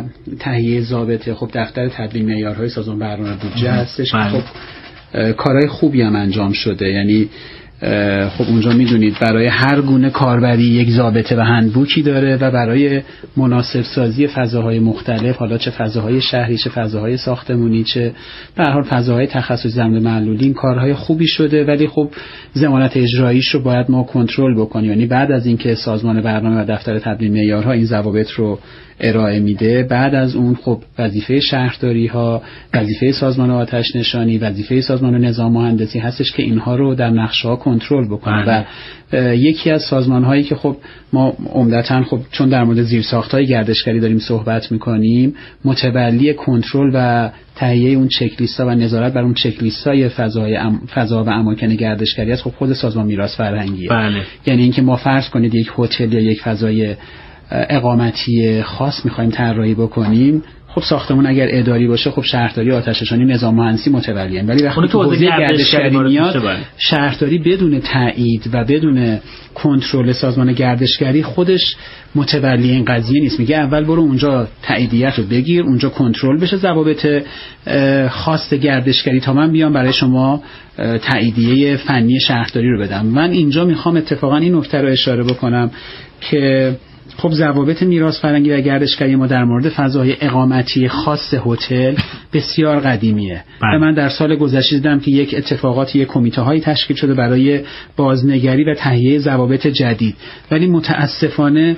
تهیه ضابطه، خب دفتر تدوین معیارهای سازمان برنامه بودجه هستش. خب کارهای خوبی هم انجام شده، یعنی خب اونجا میدونید برای هر گونه کاربری یک ضابطه و هندبوکی داره و برای مناسب سازی فضاهای مختلف، حالا چه فضاهای شهری چه فضاهای ساختمانی چه به هر حال فضاهای تخصصی ضمن معلولی، این کارهای خوبی شده. ولی خب ضمانت اجراییش رو باید ما کنترل بکنیم، یعنی بعد از اینکه سازمان برنامه و دفتر تدوین معیارها این ضوابط رو ارائه میده، بعد از اون خب وظیفه شهرداری ها، وظیفه سازمان آتش نشانی، وظیفه سازمان نظام مهندسی هستش که اینها رو در نقشه ها کنترل بکنه. و یکی از سازمان هایی که خب ما عمدتاً خب چون در مورد زیرساخت های گردشگری داریم صحبت میکنیم، متولی کنترل و تهیه اون چک لیست ها و نظارت بر اون چک لیست های فضا و اماکن گردشگری است، خب خود سازمان میراث فرهنگیه. یعنی اینکه ما فرض کنید یک هتل یا یک فضای اقامتی خاص میخوایم طراحی بکنیم، خب ساختمون اگر اداری باشه خب شهرداری آتش نشانی نظام مهندسی متولیان، ولی وقتی تو حوزه گردشگری میاد شهرداری بدون تایید و بدون کنترل سازمان گردشگری خودش متولی این قضیه نیست. میگه اول برو اونجا تاییدیت رو بگیر، اونجا کنترل بشه ضوابط خاص گردشگری تا من بیام برای شما تاییدیه فنی شهرداری رو بدم. من اینجا میخوام اتفاقا این نکته رو اشاره بکنم که خب ضوابط میراث فرهنگی و گردشگری ما در مورد فضای اقامتی خاص هتل بسیار قدیمیه و من در سال گذشته دیدم که یک اتفاقاتی، یک کمیته هایی تشکیل شده برای بازنگری و تهیه ضوابط جدید، ولی متاسفانه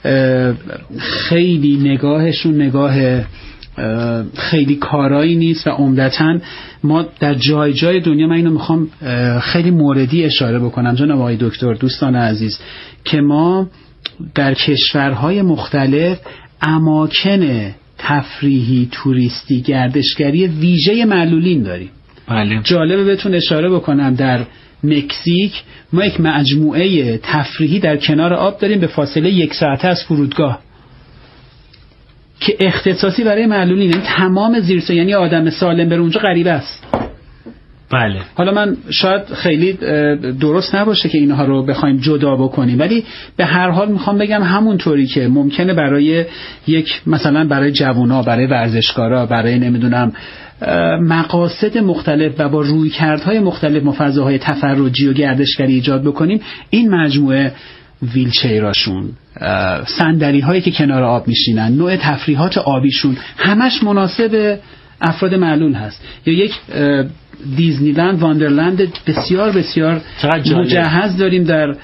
خیلی نگاهشون نگاه خیلی کارایی نیست و عمدتاً ما در جای جای دنیا، من اینو میخوام خیلی موردی اشاره بکنم جناب آقای دکتر، دوستان عزیز، که ما در کشورهای مختلف اماکن تفریحی توریستی گردشگری ویژه معلولین داریم. جالبه بهتون اشاره بکنم در مکزیک ما یک مجموعه تفریحی در کنار آب داریم به فاصله 1 ساعته از فرودگاه که اختصاصی برای معلولین، یعنی تمام زیرساخت، یعنی آدم سالم بره اونجا غریبه است. حالا من شاید خیلی درست نباشه که اینها رو بخوایم جدا بکنیم، ولی به هر حال میخوام بگم همونطوری که ممکنه برای یک مثلا برای جوونا، برای ورزشکارا، برای نمیدونم مقاصد مختلف و با رویکردهای مختلف ما فضاهای تفرجی و گردشگری ایجاد بکنیم، این مجموعه ویلچیراشون، صندلی هایی که کنار آب میشینن، نوع تفریحات آبیشون همش مناسب افراد معلول هست. یا یک دیزنیلند، واندرلند بسیار بسیار مجهز داریم در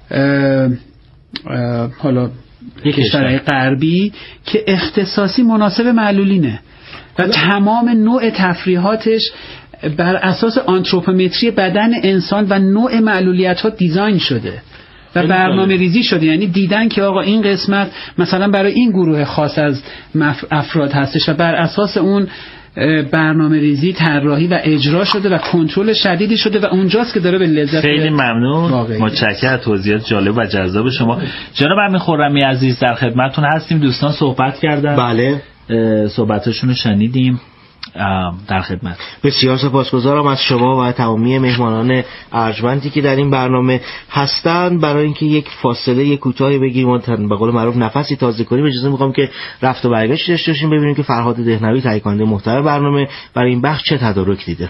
حالا کشورهای غربی که اختصاصی مناسب معلولینه و تمام نوع تفریحاتش بر اساس آنتروپومتری بدن انسان و نوع معلولیت ها دیزاین شده و برنامه ریزی شده. یعنی دیدن که آقا این قسمت مثلا برای این گروه خاص از افراد هستش و بر اساس اون برنامه ریزی، طراحی و اجرا شده و کنترل شدیدی شده و اونجاست که داره به لذت. خیلی ممنون، متشکرم از توضیحات جالب و جذاب شما. جناب امین خرمی عزیز در خدمتتون هستیم. دوستان صحبت کردن، بله صحبتاشون رو شنیدیم، در خدمت. بسیار سپاسگزارم از شما و تمامی مهمانان ارجمندی که در این برنامه هستند. برای اینکه یک فاصله کوتاهی بگیریم و به قول معروف نفسی تازه کنیم، اجازه میخوام که رفت و برگشت داشته باشیم ببینیم که فرهاد دهنوی تهیه کننده محتوای برنامه برای این بخش چه تدارک دیده.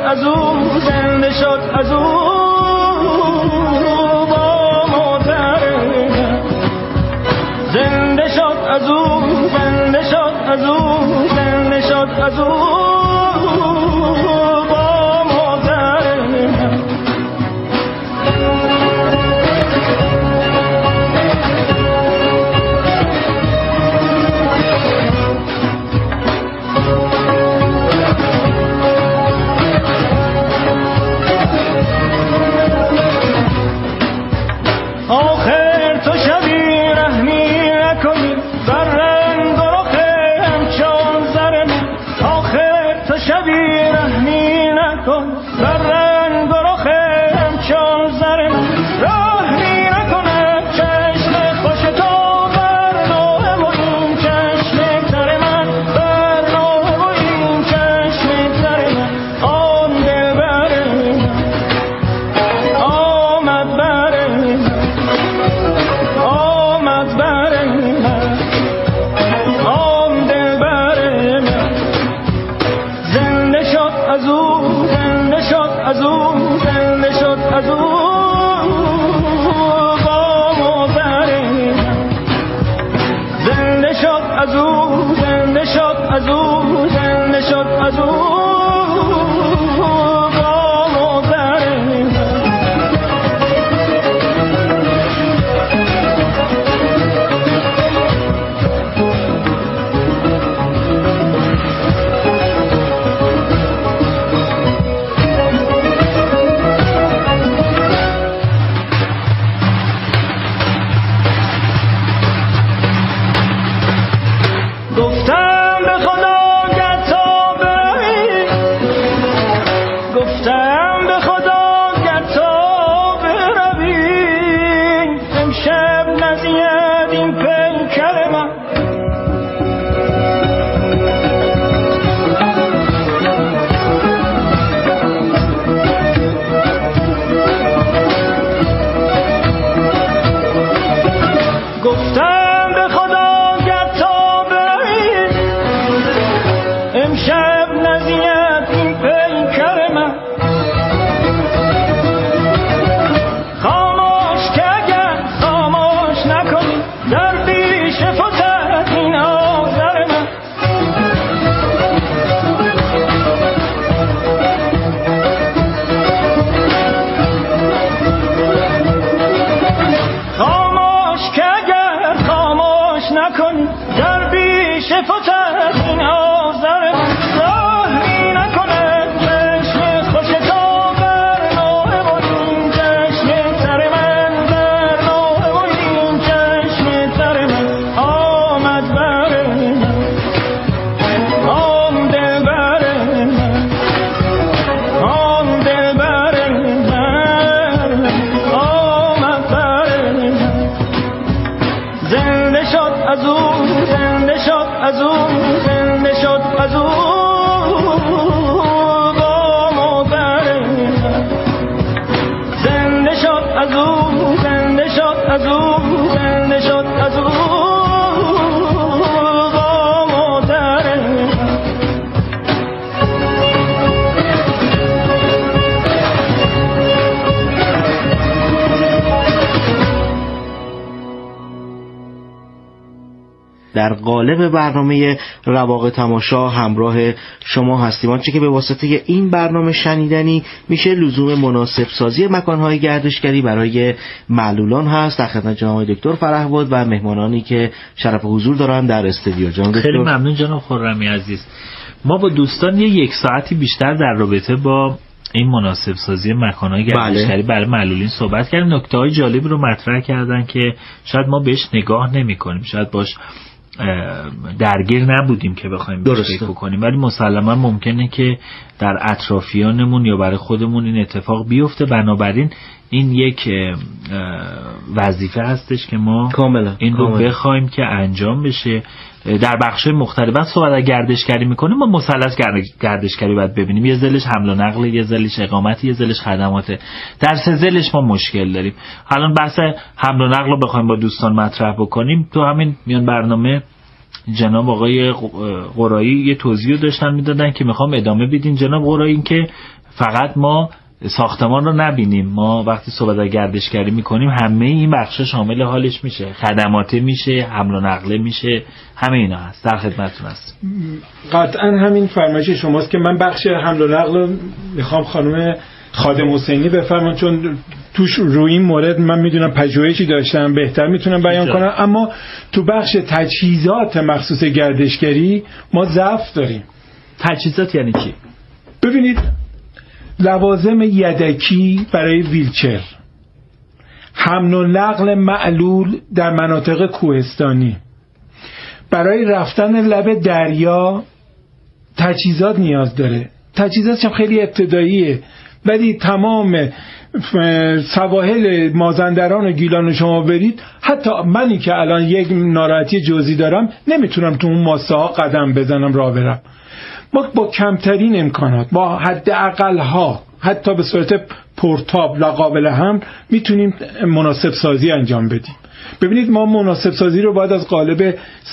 از او زنده شد از او با مادر زنده شد از او زنده شد از او زنده شد از او با مادر آخر تو شبی رحمی نکنی بر رنگ و رخ همچون زر من آخر تو شبی رحمی نکن بر رنگ و رخ همچون زر من رحمی نکنه چشم خوش تو بر نوه و این چشم تر من بر نوه و این چشم تر من آن دل بر من آمد بر من آمد بر من آم دل بر من زنده شد از او زنده شد از او زنده شد از او با مادر من زنده شد از او زنده شد از او زنده شد از او با مادر من گفتم به خدا گر تا بروی گفتم به خدا گر تا بروی امشب نزید این پیکر من گفتم به خدا گر تا بروی امشب نزید این پیکر من خاموش که اگر خاموش نکنی در پیش فتد این آذر من خاموش که اگر خاموش نکنی در پیش فتد این آذر من راهی نکنه چشم خوش تو بر نوه و این چشم تر من بر نوه و این چشم تر من آمد بر من آم دل بر من آم دل بر من آمد بر من زنده شد از او زنده شد از او زنده شد از او با مادر من زنده شد از او زنده شد از او زنده شد از او با مادر من در قالب برنامه رواق تماشا همراه شما هستیم. آنچه که به واسطه این برنامه شنیدنی میشه لزوم مناسب سازی مکانهای گردشگری برای معلولان هست. در خدمت جناب دکتر فرهود و مهمانانی که شرف حضور دارن در استودیو. جناب دکتر خیلی ممنون جناب خرمی عزیز. ما با دوستان یک ساعتی بیشتر در رابطه با این مناسب سازی مکانهای گردشگری برای معلولین صحبت کردیم. نکته‌های جالب رو مطرح کردن که شاید ما بهش نگاه نمی‌کنیم، شاید باش درگیر نبودیم که بخوایم فکر کنیم، ولی مسلما ممکنه که در اطرافیانمون یا برای خودمون این اتفاق بیفته. بنابراین این یک وظیفه هستش که ما این رو بخوایم که انجام بشه. در بخش مختلف صحبت گردشگری میکنیم، ما مثلث گردشگری باید ببینیم. یه ذلش حمل و نقل، یه ذلش اقامت، یه ذلش خدماته. در سه ذلش ما مشکل داریم. الان بحث حمل و نقل رو بخوایم با دوستان مطرح بکنیم، تو همین میان برنامه جناب آقای قرایی یه توضیح داشتن میدادن که میخوام ادامه بدین. جناب قرایی این که فقط ما ساختمان رو نبینیم، ما وقتی صحبت از گردشگری میکنیم همه این بخشا شامل حالش میشه، خدماته میشه، حمل و نقله میشه، همه اینا هست. در خدمتتون هست. قطعا همین فرمایش شماست که من بخش حمل و نقل میخوام خانم خادم حسینی بفرمایید، چون توش روی این مورد من میدونم پژوهشی داشتم، بهتر میتونم بیان کنم. اما تو بخش تجهیزات مخصوص گردشگری ما ضعف داریم. تجهیزات یعنی چی؟ ببینید، لوازم یدکی برای ویلچر، حمل و نقل معلول در مناطق کوهستانی، برای رفتن لب دریا تجهیزات نیاز داره. تجهیزاتش هم خیلی ابتداییه، ولی تمام سواحل مازندران و گیلان شما برید، حتی منی که الان یک ناراحتی جزئی دارم نمیتونم تو اون ماسه ها قدم بزنم، راه برم. ما با کمترین امکانات، با حداقل ها، حتی به صورت پورتابل و قابل حمل میتونیم مناسب سازی انجام بدیم. ببینید، ما مناسب سازی رو باید از قالب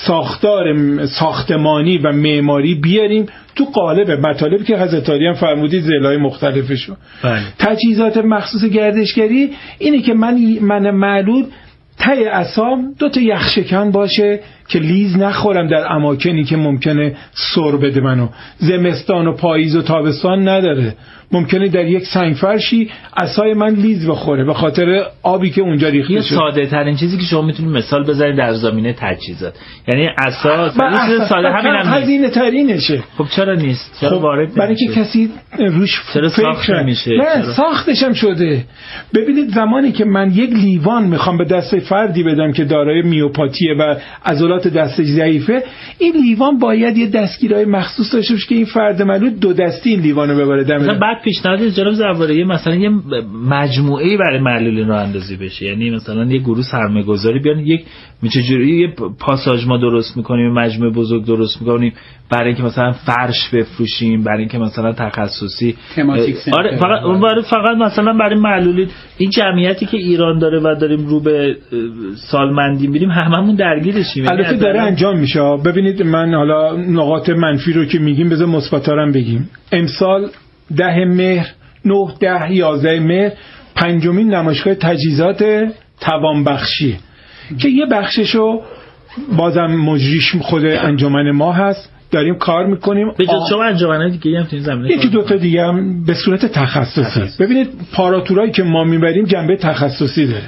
ساختمانی و معماری بیاریم تو قالب مطالبی که حضرت عالی هم فرمودید، ضلع‌های مختلفشو. تجهیزات مخصوص گردشگری اینه که من معلول ته عصام 2 یخشکن باشه که لیز نخورم در اماکنی که ممکنه سر بده منو. زمستان و پاییز و تابستان نداره، ممکنه در یک سنگفرشی عصای من لیز بخوره به خاطر آبی که اونجا ریخته شده. ساده ترین چیزی که شما میتونید مثال بزنید در زمینه تجهیزات، یعنی عصا ساده، همین هم هزینه ترینشه. خب چرا نیست؟ چرا وارد نمیشه؟ برای که کسی روش ساخت نمیشه. نه، ساختش هم شده. ببینید، زمانی که من یک لیوان میخوام به دست فردی بدم که دارای میوپاتیه و عضلات دستش ضعیفه، این لیوان باید یه دستگیرای مخصوص داشته باشه که این فرد معلول 2 دستی این لیوانو ببره دم. بعد پیشنهاد جناب زواره مثلا یه مجموعه‌ای برای معلولین راه اندازی بشه، یعنی مثلا یه گروه سرمایه‌گذاری بیان، یک چجوری یه پاساژ ما درست می‌کنیم، مجموعه بزرگ درست می‌کنیم برای اینکه مثلا فرش بفروشیم، برای اینکه مثلا تخصصی آره فقط مثلا برای معلولین. این جمعیتی که ایران داره و داریم رو به سالمندی میریم، هممون درگیرشیم. البته داره انجام میشه. ببینید، من حالا نقاط منفی رو که میگیم بذار مثبت‌ها بگیم. امسال 10 مهر 9 10 11 مهر 5مین نمایشگاه تجهیزات توانبخشی که یه بخششو بازم مجریش خود انجمن ما هست، داریم کار میکنیم. به جز شما انجمن‌های دیگه هم تو این زمینه یکی 2 دیگه هم به صورت تخصصی. ببینید، پاراتورایی که ما میبریم جنبه تخصصی داره.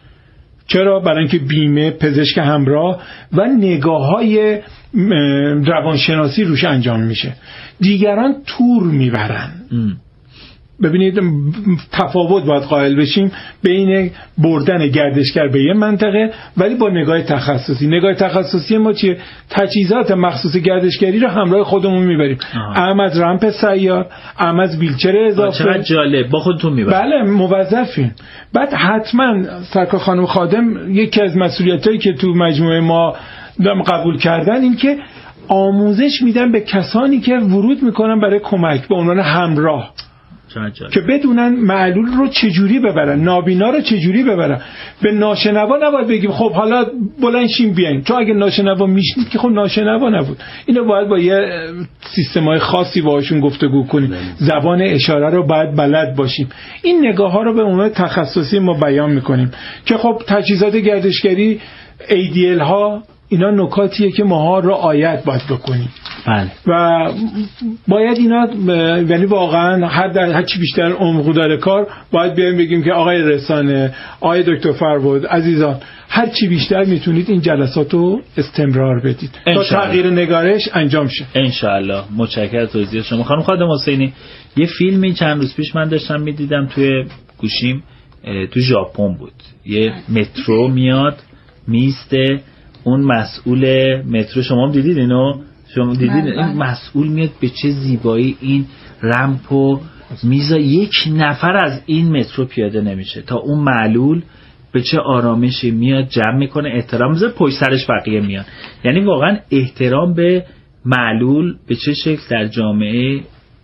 چرا؟ برای اینکه بیمه، پزشک همراه و نگاه‌های روانشناسی روش انجام میشه. دیگران تور میبرن. ببینید، تفاوت باید قائل بشیم بین بردن گردشگر به یه منطقه ولی با نگاه تخصصی. نگاه تخصصی ما چیه؟ تجهیزات مخصوص گردشگری رو همراه خودمون میبریم. اهم از رمپ سیار، اهم از ویلچر اضافه. چقدر جالب، با خودتون میبریم. بله، موظفیم. بعد حتما سرکار خانم خادم یکی از مسئولیتایی که تو مجموعه ما قبول کردن این که آموزش میدن به کسانی که ورود میکنن برای کمک به عنوان همراه، که بدونن معلول رو چجوری ببرن، نابینا رو چجوری ببرن. به ناشنوا نباید بگیم خب حالا بلند شیم بیاین، چون اگه ناشنوا میشنید که خب ناشنوا نبود. اینو باید با یه سیستمای خاصی باهاشون گفتگو کنیم. زبان اشاره رو باید بلد باشیم. این نگاه ها رو به عنوان تخصصی ما بیان میکنیم که خب تجهیزات گردشگری، ADL ها، اینا نکاتیه که ماها رعایت باید بکنیم. بله. و باید اینا، یعنی واقعا هر چی بیشتر عمق داره کار، باید بیایم بگیم که آقای رسانه، آقای دکتر فرود، عزیزان، هر چی بیشتر میتونید این جلسات رو استمرار بدید تا تغییر نگارش انجام شه. انشاءالله. متشکرم از توضیح شما. خانم خادم حسینی، یه فیلمی چند روز پیش من داشتم میدیدم توی گوشیم، تو ژاپن بود. یه مترو میاد میسته، اون مسئول مترو، شما هم دیدید اینو؟ شما دیدید این مسئول میاد به چه زیبایی این رمپو میزا، یک نفر از این مترو پیاده نمیشه تا اون معلول به چه آرامشی میاد جمع میکنه، احترام میذاره، پشت سرش بقیه میان. یعنی واقعا احترام به معلول به چه شکل در جامعه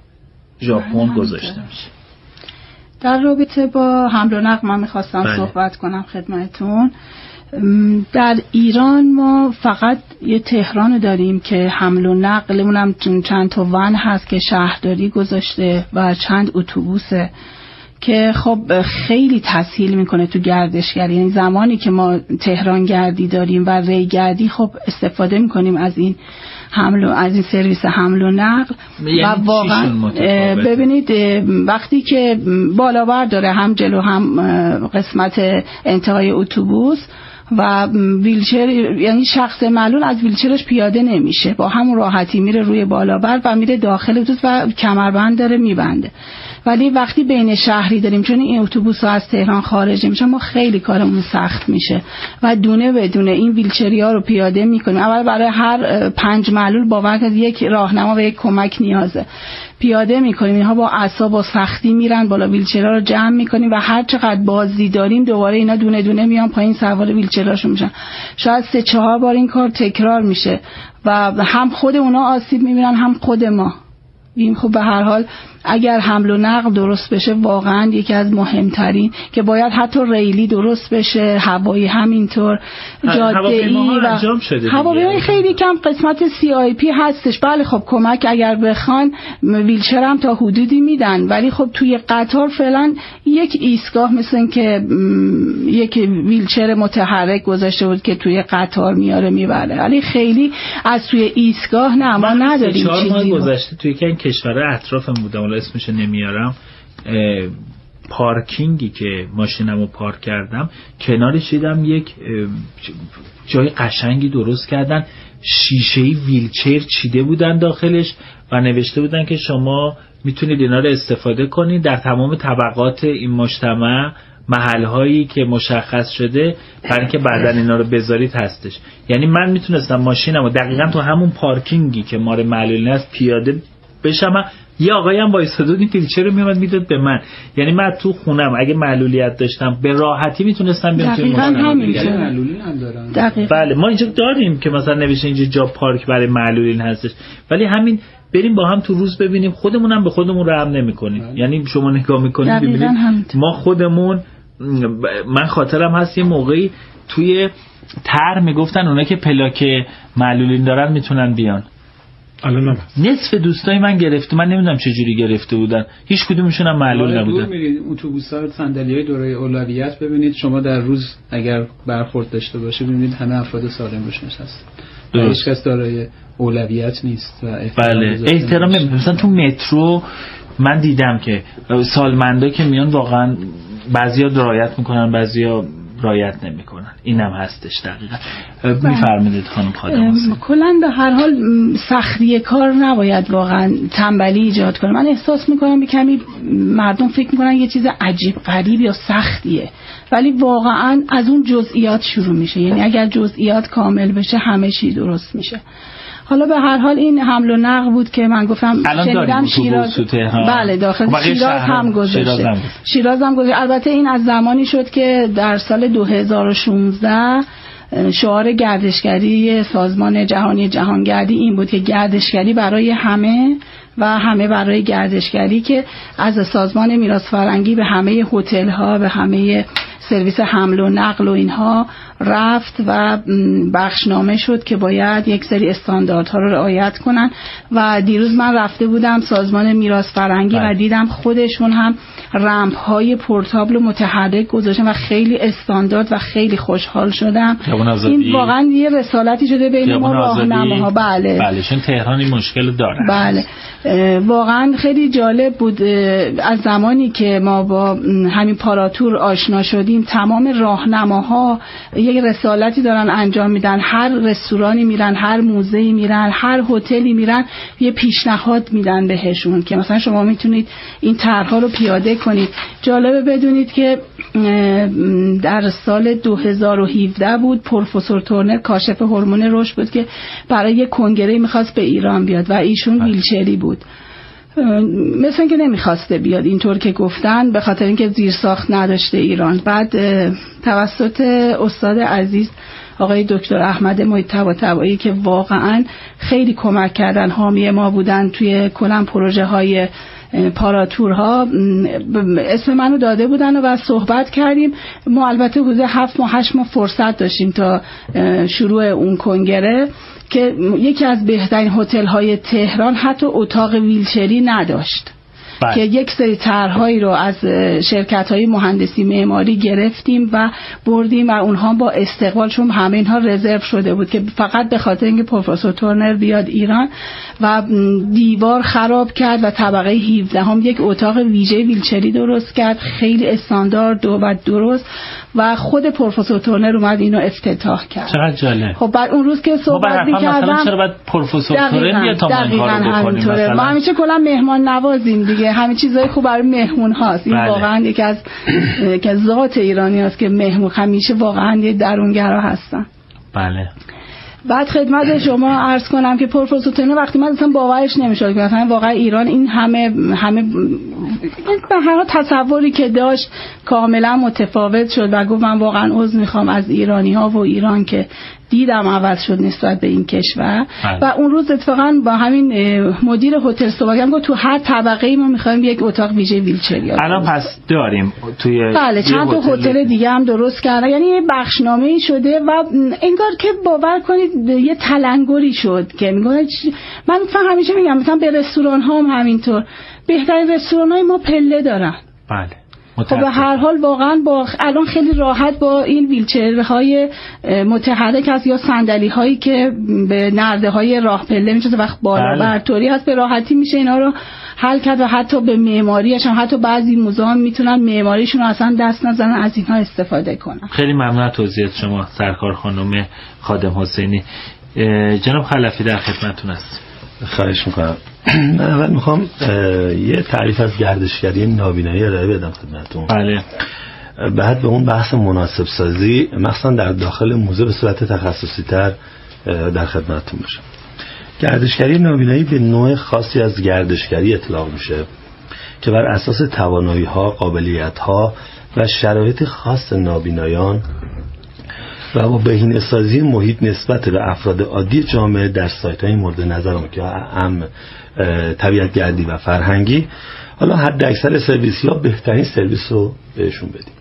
ژاپن گذاشته میشه. در رابطه با حمل و نقل من میخواستم صحبت کنم خدمتتون. در ایران ما فقط یه تهران داریم که حمل و نقلمون هم چند تا ون هست که شهرداری گذاشته و چند اتوبوسه که خب خیلی تسهیل میکنه تو گردشگری. یعنی زمانی که ما تهران گردی داریم و ری گردی خب استفاده میکنیم از این از این سرویس حمل و نقل. و واقعا ببینید وقتی که بالاور داره هم جلو هم قسمت انتهای اتوبوس و ویلچر، یعنی شخص معلول از ویلچرش پیاده نمیشه، با همون راحتی میره روی بالاور و میره داخل اتوبوس و کمربند داره میبنده. ولی وقتی بین شهری داریم، چون این اتوبوس ها از تهران خارج میشن، ما خیلی کارمون سخت میشه و دونه به دونه این ویلچری ها رو پیاده میکنیم. اول برای هر 5 معلول باور کنید یک راهنما و یک کمک نیازه، پیاده میکنیم. اینها با اعصاب و سختی میرن بالا، ویلچرها رو جمع میکنیم و هر چقدر بازی داریم دوباره اینا دونه دونه میان پایین، سوار ویلچرهاشون میشن. شاید 3-4 بار این کار تکرار میشه و هم خود اونا آسیب میبینن هم خود ما. این خب به هر حال اگر حمل و نقل درست بشه واقعا یکی از مهمترین، که باید حتی ریلی درست بشه، هوایی همینطور، جاده‌ای و هواپیمایی خیلی کم قسمت CIP هستش. بله خب کمک اگر بخوان ویلچر هم تا حدودی میدن، ولی خب توی قطار فعلا یک ایستگاه مثل این که یک ویلچر متحرک گذاشته بود که توی قطار میاره میبره، ولی خیلی از توی ایستگاه نه ما نداریم. 4 ماه گذشته توی که این کشور اطرافم بودم، اسمشو نمیارم، پارکینگی که ماشینمو پارک کردم کنارش دیدم یک جای قشنگی درست کردن، شیشه‌ای ویلچر چیده بودن داخلش و نوشته بودن که شما میتونید اینا رو استفاده کنید در تمام طبقات این مجتمع، محل‌هایی که مشخص شده برای اینکه بعداً اینا رو بذارید هستش. یعنی من میتونستم ماشینمو دقیقاً تو همون پارکینگی که مال معلولین است پیاده بشم. یه آقایی هم وایساده این ویلچر رو میومد میداد به من. یعنی من تو خونم اگه معلولیت داشتم به راحتی میتونستم بیام توی ماشین. بله ما اینجا داریم که مثلا نوشته اینجا جا پارک برای معلولین هستش، ولی همین بریم با هم تو روز ببینیم خودمونم به خودمون رحم نمیکنیم. یعنی شما نگاه میکنید ببینید ما خودمون، من خاطرم هست یه موقعی توی تر میگفتن اونا که پلاک معلولین دارن میتونن بیان. نصف دوستای من گرفته، من نمیدونم چه جوری گرفته بودن، هیچ کدومشون هم معلول نبودن. میرید اتوبوس‌ها صندلی‌های دوره اولویت ببینید، شما در روز اگر برخورد داشته باشید ببینید همه افراد سالم روش نشستن، هیچ کس دارای اولویت نیست. بله احترام. مثلا تو مترو من دیدم که سالمندا که میان واقعا بعضیا رعایت میکنن بعضیا رعایت نمیکنن. اینم هستش دقیقاً. میفرمایید خانم خادم. کلاً به هر حال سختی کار نباید واقعاً تنبلی ایجاد کنه. من احساس میکنم به کمی مردم فکر میکنن یه چیز عجیب غریب یا سختیه، ولی واقعاً از اون جزئیات شروع میشه. یعنی اگر جزئیات کامل بشه همه چی درست میشه. حالا به هر حال این حمل و نقل بود که من گفتم شنیدم شیراز. بله داخل شیراز هم گذاشته. شیراز هم گذاشته. البته این از زمانی شد که در سال 2016 شعار گردشگری سازمان جهانی جهانگردی این بود که گردشگری برای همه و همه برای گردشگری، که از سازمان میراث فرهنگی به همه هتل‌ها، به همه سرویس حمل و نقل و اینها رفت و بخشنامه شد که باید یک سری استانداردها رو رعایت کنن. و دیروز من رفته بودم سازمان میراث فرهنگی و دیدم خودشون هم رمپ های پورتابل متحرک گذاشتن و خیلی استاندارد و خیلی خوشحال شدم. این واقعا یه رسالتی شده بین ما راهنماها. بله چون تهران این مشکل داره. بله واقعا خیلی جالب بود. از زمانی که ما با همین پاراتور آشنا شدیم تمام راهنماها یک رسالتی دارن انجام میدن. هر رستورانی میرن، هر موزه‌ای میرن، هر هتلی میرن، یه پیشنهاد میدن بهشون که مثلا شما میتونید این طرح‌ها رو پیاده کنید. جالبه بدونید که در سال 2017 بود پروفسور تورنر کاشف هورمون رشد بود که برای یک کنگره میخواست به ایران بیاد و ایشون ویلچری بود. مثلا که نمیخواسته بیاد اینطور که گفتن، به خاطر اینکه زیرساخت نداشته ایران. بعد توسط استاد عزیز آقای دکتر احمد محیط طباطبایی که واقعا خیلی کمک کردن، حامی ما بودن توی کلا پروژه های پاراتورها اسم منو داده بودن و صحبت کردیم. ما البته حدود 7 ماه 8 ماه فرصت داشتیم تا شروع اون کنگره که یکی از بهترین هتل‌های تهران حتی اتاق ویلچری نداشت. که یک سری طرح‌هایی رو از شرکت‌های مهندسی معماری گرفتیم و بردیم و اونها با استقبال، چون همه اینها رزرو شده بود که فقط به خاطر اینکه پروفسور تورنر بیاد ایران و دیوار خراب کرد و طبقه 17 هم یک اتاق ویژه ویلچری درست کرد، خیلی استاندارد و درست، و خود پروفسور تورنر اومد اینو افتتاح کرد. چقدر جالب. خب بعد اون روز که صحبت می‌کردم مثلا چرا بعد پروفسور تورنر بیاد تا ما این کارو بکنیم؟ مثلا ما همیشه کلا مهمان نوازیم دیگه، همه چیزای خوب برای مهمون هاست. این واقعا یکی از ذات ایرانی هست که مهمون همیشه واقعا یه درونگرا هستن. بله. بعد خدمت شما عرض کنم که پروفسور تورنر وقتی من اصلا باورش نمیشد که مثلا واقعا ایران این همه به هر حال تصوری که داشت کاملا متفاوت شد و گفت من واقعا عذر میخوام از ایرانی‌ها و ایران که دیدم عوض شد نسبت به این کشور. و اون روز اتفاقا با همین مدیر هتل صحبت کردم، گفت تو هر طبقه ما می‌خوایم یک اتاق ویژه ویلچری. الان پس داریم توی بله چند تا هتل دیگه هم درست کردن، یعنی یه بخشنامه‌ای شده و انگار که باور کنید یه تلنگری شد که میگن من همیشه میگم مثلا به رستوران‌ها هم همینطور بهترین رستوران‌های ما پله دارن. بله. خب به هر حال واقعا الان خیلی راحت با این ویلچرهای متحرک هست یا صندلی هایی که به نرده های راه پله میشه وقت بالا برطوری هست، به راحتی میشه اینا رو حل کرد و حتی به معماریش هم حتی بعضی موزه میتونن معماریشون رو اصلا دست نزنن، از اینها استفاده کنن. خیلی ممنون از توضیحات شما سرکار خانم خادم حسینی. جناب خلفی در خدمتتون است. خواهش میکنم. من اول میخوام یه تعریف از گردشگری نابینایی ارائه بدم خدمتتون. بله. بعد به اون بحث مناسب سازی مثلا در داخل موزه به صورت تخصصی تر در خدمتتون باشم. گردشگری نابینایی به نوع خاصی از گردشگری اطلاق میشه که بر اساس توانایی‌ها، قابلیت‌ها و شرایط خاص نابینایان و با بهینه‌سازی محیط نسبت به افراد عادی جامعه در سایت‌های مورد نظرم که هم طبیعت گردی و فرهنگی، حالا حد اکثر سرویس یا بهترین سرویس رو بهشون بدیم.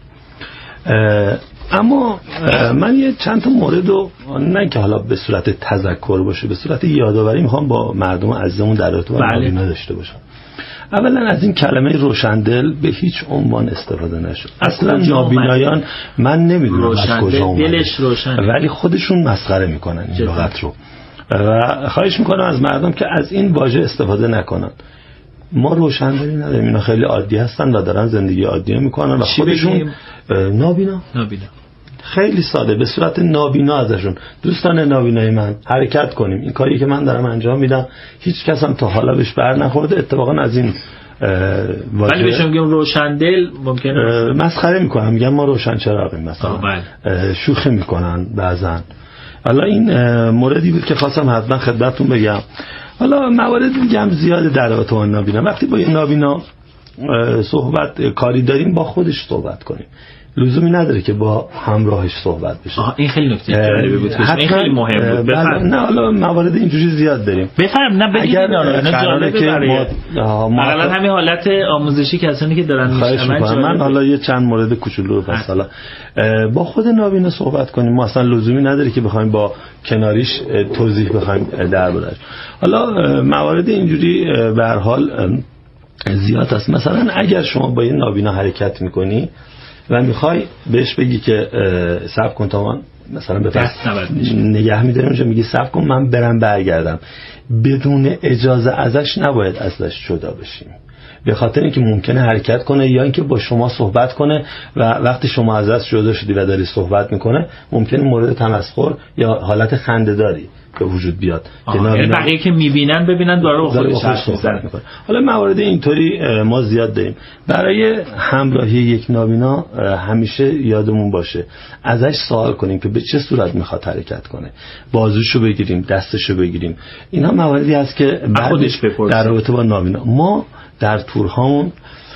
اما من یه چند تا مورد رو نه که حالا به صورت تذکر باشه، به صورت یادآوری میخوام با مردم عزیزمون در ارتباط با نابینا داشته باشم. اولا از این کلمه روشندل به هیچ عنوان استفاده نشد. اصلا نابینایان من نمیدونم از کجا اومده، ولی خودشون مسخره میکنن این لغت رو و خواهش میکنم از مردم که از این واژه استفاده نکنن. ما روشندلی نداریم، اینا خیلی عادی هستن و دارن زندگی عادی میکنن و خودشون نابینا. خیلی ساده به صورت نابینا ازشون. دوستان نابینای من حرکت کنیم، این کاری که من دارم انجام میدم هیچ کس هم تا حالا بهش بر نخورده. اتفاقا از این ولی بهشون میگم روشندل ممکنه مسخره میکنن، میگن ما روشن چراغیم مثلا، شوخی میکنن بعضن. حالا این موردی بود که خواستم حتما خدمتتون بگم. حالا موارد میگم زیاده در رابطه با نابینا. وقتی با این نابینا صحبت کاری داریم با خودش صحبت کنیم، لزومی نداره که با همراهش صحبت بشه. این خیلی نکته جالبی بود، این خیلی مهم بود. نه حالا موارد اینجوری زیاد داریم. بفهم نه بگید نه جالبه که مثلا همین حالت آموزشی کسانی که دارن میشن. من حالا یه چند مورد کوچولو رو پس حالا با خود نابینا صحبت کنیم. ما اصلا لزومی نداره که بخوایم با کناریش توضیح بخوایم دربارش. حالا موارد اینجوری به هر حال زیاد است. مثلا اگر شما با یه نابینا حرکت میکنی و میخوای بهش بگی که صبر کن تا من مثلا بپس نگه میداریم اونجا، میگی صبر کن من برم برگردم، بدون اجازه ازش نباید ازش جدا بشیم، به خاطر اینکه ممکنه حرکت کنه یا اینکه با شما صحبت کنه و وقتی شما ازش جدا شدی و داری صحبت میکنه ممکنه مورد تمسخر یا حالت خنده‌داری به وجود بیاد که بقیه که میبینن ببینن داره خودش حرف میزنه. حالا موارد اینطوری ما زیاد داریم. برای همراهی یک نابینا همیشه یادمون باشه ازش سوال کنیم که به چه صورت میخواد حرکت کنه، بازوشو بگیریم، دستشو بگیریم. اینا مواردی هست که در رابطه با نابینا ما در تورهامون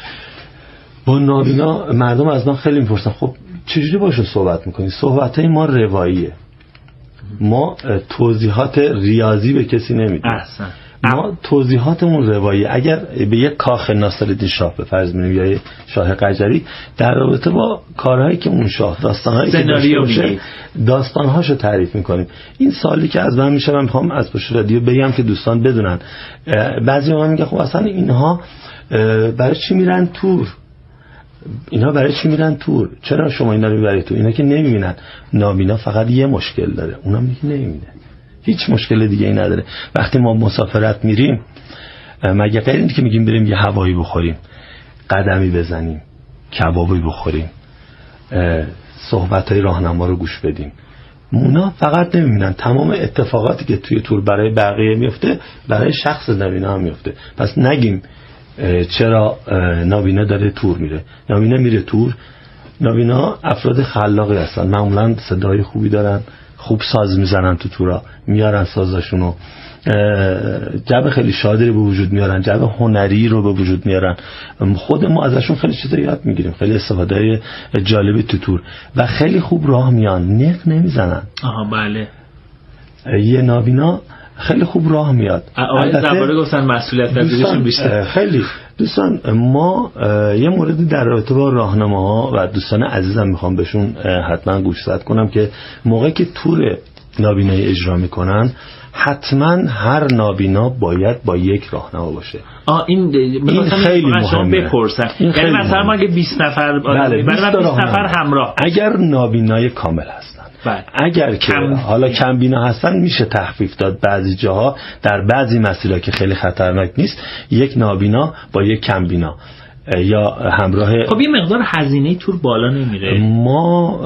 با نابینا مردم از من خیلی میپرسن خب چجوری باشه صحبت میکنی؟ صحبتای ما رواییه، ما توضیحات ریاضی به کسی نمیدیم. ما توضیحاتمون روایی. اگر به یک کاخ ناصرالدین شاه به فرض می‌بینیم یا شاه قجری، در رابطه با کارهایی که اون شاه، داستانهایی که داشته، داستانهاشو تعریف می‌کنیم. این سوالی که از من میشه، من می‌خوام از پشت رادیو بگم که دوستان بدونن. بعضی‌ها میگن خب اصلا اینها برای چی میرن تور؟ اینا برای چی میرن تور؟ چرا شما اینا رو میبرید تو؟ اینا که نمیبینن. نابینا فقط یه مشکل داره، اونم میگه نمیبینه، هیچ مشکل دیگه ای نداره. وقتی ما مسافرت میریم، مگه غیر اینه که میگیم بریم یه هوایی بخوریم، قدمی بزنیم، کبابی بخوریم، صحبتای راهنما رو گوش بدیم؟ اونا فقط نمیبینن، تمام اتفاقاتی که توی تور برای بقیه میفته برای شخص نابینا هم میفته. پس نگیم چرا نابینا داره تور میره. نابینا میره تور. نابینا افراد خلاقی هستن، معمولا صدای خوبی دارن، خوب ساز میزنن تو تورا، میارن سازاشونو، جو خیلی شادی رو به وجود میارن، جو هنری رو به وجود میارن. خود ما ازشون خیلی چیزا یاد میگیریم، خیلی استفاده جالبی تو تور، و خیلی خوب راه میان، نق نمیزنن. بله. یه نابینا خیلی خوب راه میاد. آقای زباره گفتن مسئولیت پذیریشون بیشتر. خیلی دوستان، ما یه موردی در رابطه با راهنماها و دوستان عزیزم میخوام بهشون حتما گوشزد کنم که موقعی که تور نابینایی اجرا میکنن، حتما هر نابینا باید با یک راهنما باشه. این خیلی مهمه. بپرسن. یعنی مثلا ما اگه 20 نفر برای 20 نفر همراه، اگر نابینای کامل هستن، اگر که حالا کم بینا هستن میشه تخفیف داد. بعضی جاها در بعضی مسیرها که خیلی خطرناک نیست، یک نابینا با یک کم بینا یا همراه. خب یه مقدار هزینه تور بالا نمیره؟ ما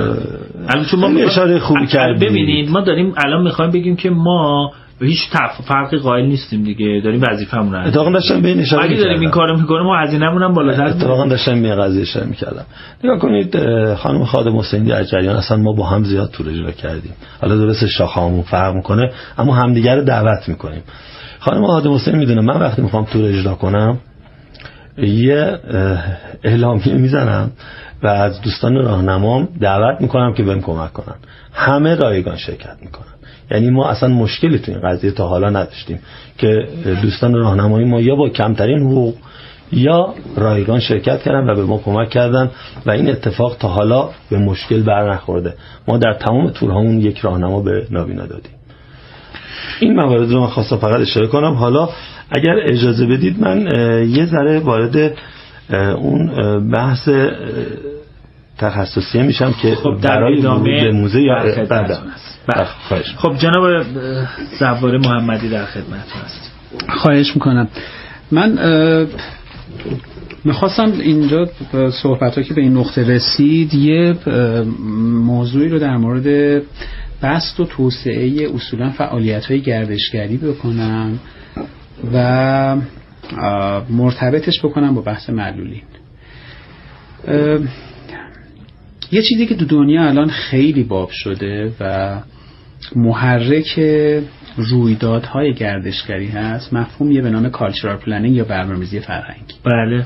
اشاره خوبی کردیم. ببینید ما داریم الان میخوایم بگیم که ما هیچ فرقی قائل نیستیم دیگه، داریم وظیفه‌مون رو اتفاقا داشتم به این اشاره می‌کردم. اگه داریم این کارو می‌کنیم ما هزینه‌مون هم بالاتر. اتفاقا داشتم به قضیه اشاره می‌کردم. نگاه کنید خانم خادم حسینی در جریان اصلا ما با هم زیاد تور اجرا کردیم. حالا درست شاخه‌مون فرق می‌کنه اما همدیگه رو دعوت می‌کنیم. خانم خادم حسینی می‌دونه من وقتی می‌خوام تور اجرا کنم یه اعلامیه میزنم و از دوستان راهنمام دعوت می‌کنم که بهم کمک کنن. همه رایگان شرکت می‌کنن. یعنی ما اصلا مشکلی تو این قضیه تا حالا نداشتیم که دوستان راهنمایی ما یا با کمترین حقوق یا رایگان شرکت کردن و به ما کمک کردن و این اتفاق تا حالا به مشکل بر نخورده. ما در تمام تورهامون یک راهنما به نابینا دادیم. این موارد رو من خواستم فقط اشاره کنم. حالا اگر اجازه بدید من یه ذره وارد اون بحث تخصصی میشم که خب برای ورود به موزه یا خب جناب زواره محمدی در خدمتتون هست. خواهش میکنم. من میخواستم اینجا صحبت‌ها که به این نقطه رسید یه موضوعی رو در مورد بسط و توسعه اصولا فعالیت‌های گردشگری بکنم و مرتبطش بکنم با بحث معلولین. یه چیزی که تو دنیا الان خیلی باب شده و محرک رویدادهای گردشگری هست، مفهومیه به نام کالچرال پلنینگ یا برنامه‌ریزی فرهنگی. بله.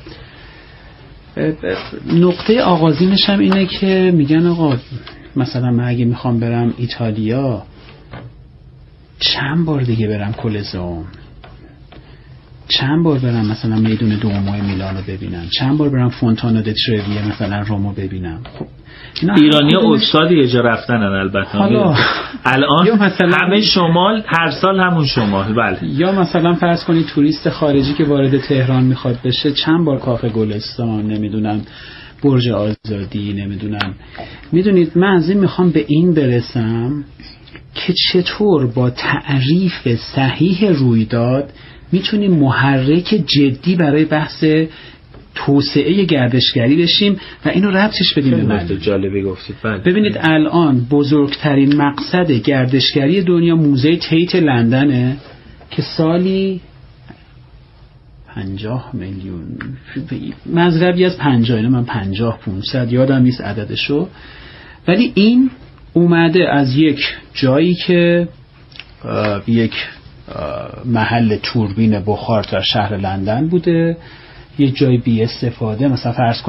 نقطه آغازینش هم اینه که میگن آقا مثلا من اگه میخوام برم ایتالیا چند بار دیگه برم کلزوم، چند بار برم مثلا میدون دومو میلانو ببینم، چند بار برم فونتانا د تریوی مثلا رومو ببینم. خب ایرانی‌ها استادی اجا رفتنن البته. حالا الان همه شمال هر سال همون شمال. بله. یا مثلا فرض کنید توریست خارجی که وارد تهران میخواد بشه چند بار کافه گلستان، نمیدونم برج آزادی، نمیدونم. میدونید من از این میخوام به این برسم که چطور با تعریف صحیح رویداد میتونیم محرک جدی برای بحث توسعه گردشگری بشیم و اینو ربطش بدیم به معلولین. جالبی گفتید. ببینید الان بزرگترین مقصد گردشگری دنیا موزه تیت لندنه که سالی 50 میلیون مضربی از 50 من 50 500 یادم نیست عددشو، ولی این اومده از یک جایی که یک محل توربین بخار در شهر لندن بوده، یک جای بی استفاده، مثلا فرض